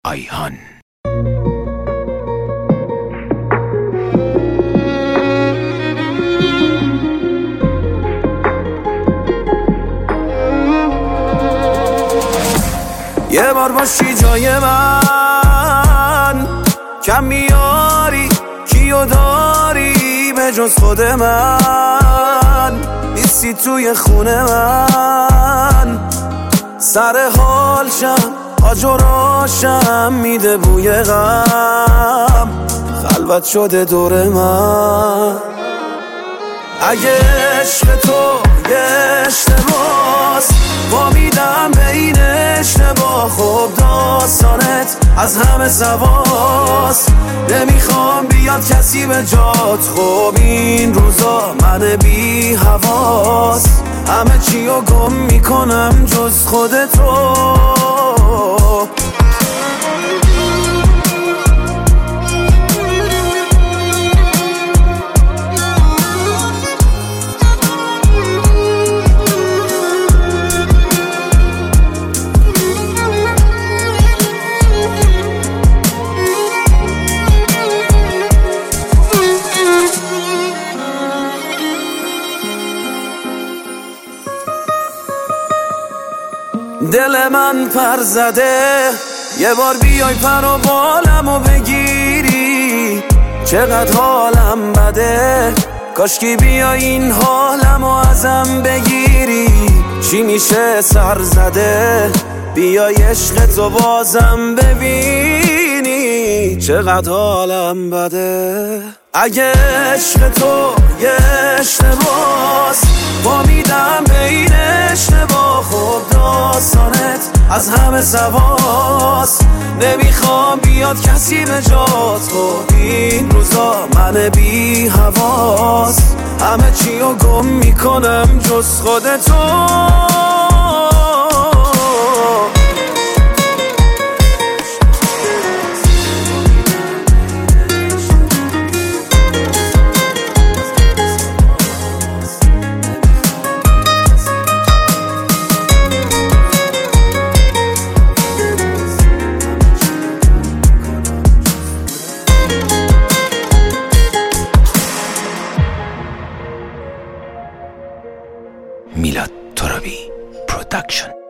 آیهان. یه بار باشی جای من، کم میاری کیو داری به جز خود من، نیستی توی خونه من، سر حالشم آجراشم میده بوی غم، خلوت شده دور من. اگه عشق تو یه اشتباس با میدم به این اشتباه، خب داستانت از همه زواست، نمیخوام بیاد کسی به جات، خب این روزا من بی حواس، همه چیو گم میکنم جز خودتو. دل من پر زده، یه بار بیای پر و بالمو بگیری، چقدر حالم بده، کاشکی بیای این حالمو ازم بگیری. چی میشه سر زده، بیای عشق تو بازم ببینی، چقدر حالم بده. اگه عشق تو یه اشتباس با میدم به این اشتباه، خب داستانت از همه زواست، نمیخوام بیاد کسی به جات، خب این روزا من بی حواس، همه چیو گم میکنم جز خودتو. میلاد ترابی پروداکشن.